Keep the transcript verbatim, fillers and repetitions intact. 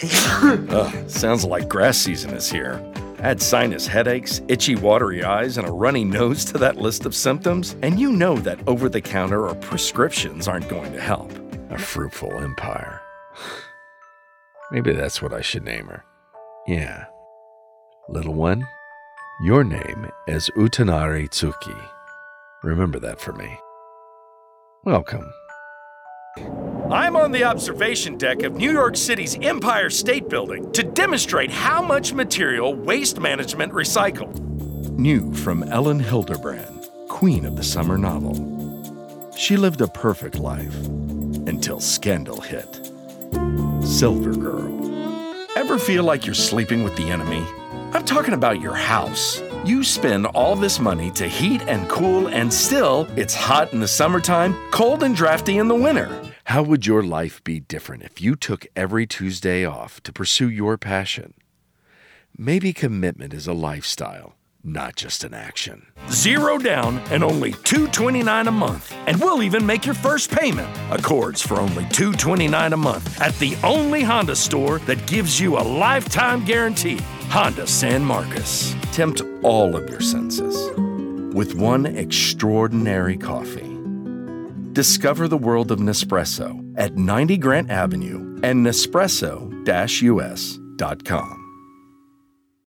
Ugh, sounds like grass season is here. Add sinus headaches, itchy, watery eyes, and a runny nose to that list of symptoms, and you know that over-the-counter or prescriptions aren't going to help. A fruitful empire. Maybe that's what I should name her. Yeah. Little one, your name is Utanari Tsuki. Remember that for me. Welcome. I'm on the observation deck of New York City's Empire State Building to demonstrate how much material waste management recycled. New from Ellen Hilderbrand, queen of the summer novel. She lived a perfect life until scandal hit. Silver Girl. Ever feel like you're sleeping with the enemy? I'm talking about your house. You spend all this money to heat and cool, and still, it's hot in the summertime, cold and drafty in the winter. How would your life be different if you took every Tuesday off to pursue your passion? Maybe commitment is a lifestyle, not just an action. Zero down and only two hundred twenty-nine dollars a month. And we'll even make your first payment. Accords for only two hundred twenty-nine dollars a month at the only Honda store that gives you a lifetime guarantee. Honda San Marcos. Tempt all of your senses with one extraordinary coffee. Discover the world of Nespresso at ninety Grant Avenue and Nespresso U S dot com.